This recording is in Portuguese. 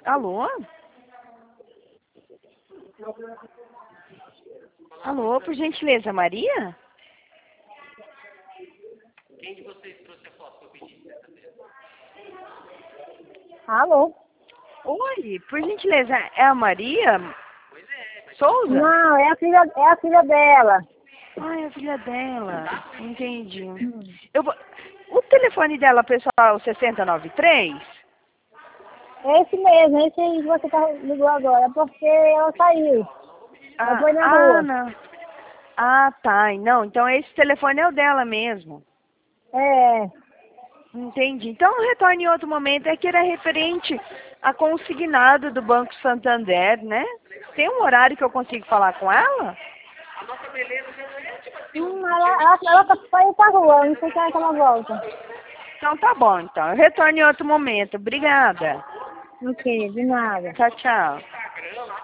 Alô? Alô, por gentileza, Maria? Quem de vocês trouxe a foto que eu pedi? Alô? Oi, por gentileza, é a Maria Pois é, mas Souza? Não, é a filha dela. Ah, é a filha dela. Entendi. Eu vou... O telefone dela, pessoal, 6093? É esse mesmo, é esse aí que você ligou agora, porque ela saiu. Ela foi na rua. Não. Ah, tá. Não, então esse telefone é o dela mesmo. É. Entendi. Então retorne em outro momento. É que era referente a consignado do Banco Santander, né? Tem um horário que eu consigo falar com ela? a nossa beleza já não é tipo assim. Ela saiu pra rua, não sei se ela volta. Então tá bom, então. Eu retorno em outro momento. Obrigada. Ok, de nada. Tchau, tchau.